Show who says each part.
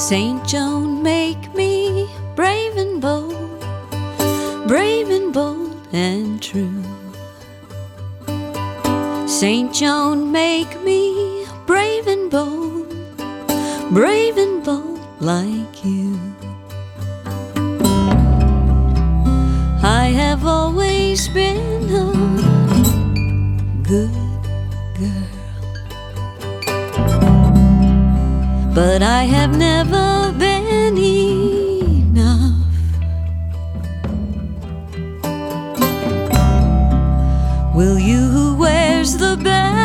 Speaker 1: Saint Joan, make me brave and bold and true. Saint Joan, make me brave and bold like you. I have always been a good girl, but I have never been enough. Will you who wears the best